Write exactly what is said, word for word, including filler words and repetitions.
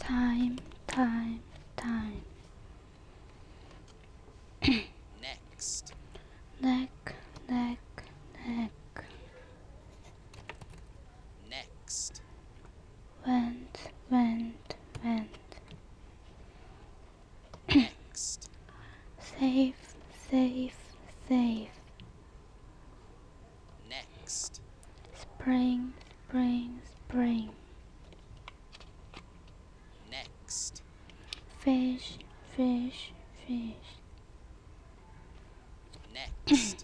time, time, time. Next. Neck, neck, neck. Next. Went, went, went. Next. Safe, safe, safe. Next. Spring, spring, spring. Next. Fish, fish, fish. Next.